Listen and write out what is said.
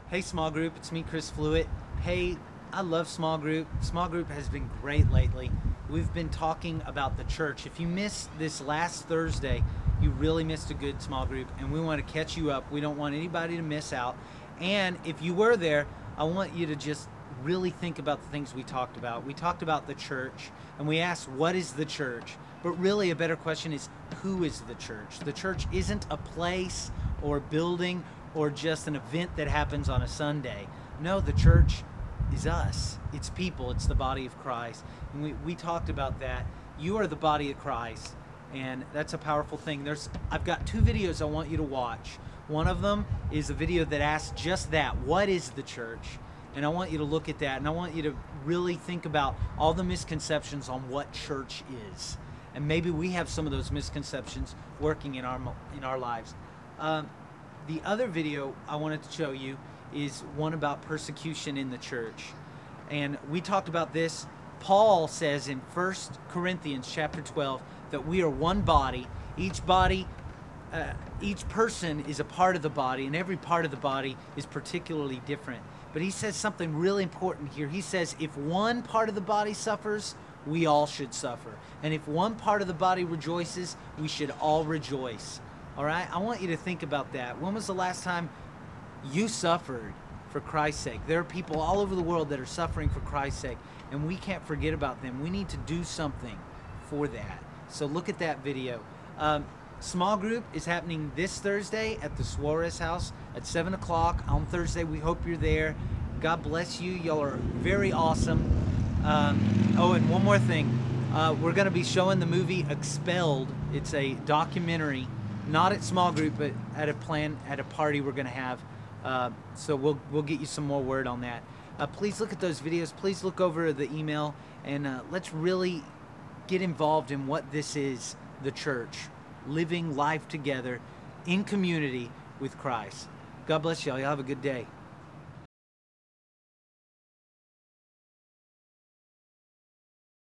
Hey small group, it's me Chris Fluitt. Hey, I love small group. Small group has been great lately. We've been talking about the church. If you missed this last Thursday, you really missed a good small group and we want to catch you up. We don't want anybody to miss out. And if you were there, I want you to just really think about the things we talked about. We talked about the church and we asked, what is the church? But really a better question is, who is the church? The church isn't a place or a building or just an event that happens on a Sunday. No, the church is us. It's people. It's the body of Christ. And we talked about that. You are the body of Christ, and that's a powerful thing. I've got two videos I want you to watch. One of them is a video that asks just that. What is the church? And I want you to look at that, and I want you to really think about all the misconceptions on what church is. And maybe we have some of those misconceptions working in our lives. The other video I wanted to show you is one about persecution in the church. And we talked about this. Paul says in 1 Corinthians chapter 12 that we are one body. Each person is a part of the body, and every part of the body is particularly different. But he says something really important here. He says if one part of the body suffers, we all should suffer. And if one part of the body rejoices, we should all rejoice. All right? I want you to think about that. When was the last time you suffered for Christ's sake? There are people all over the world that are suffering for Christ's sake, and we can't forget about them. We need to do something for that. So look at that video. Small group is happening this Thursday at the Suarez house at 7 o'clock on Thursday. We hope you're there. God bless you. Y'all are very awesome. Oh, and one more thing. We're going to be showing the movie Expelled. It's a documentary, not at small group, but at a party we're going to have. So we'll get you some more word on that. Please look at those videos. Please look over the email, and let's really get involved in what this is, the church, living life together in community with Christ. God bless y'all. Y'all have a good day.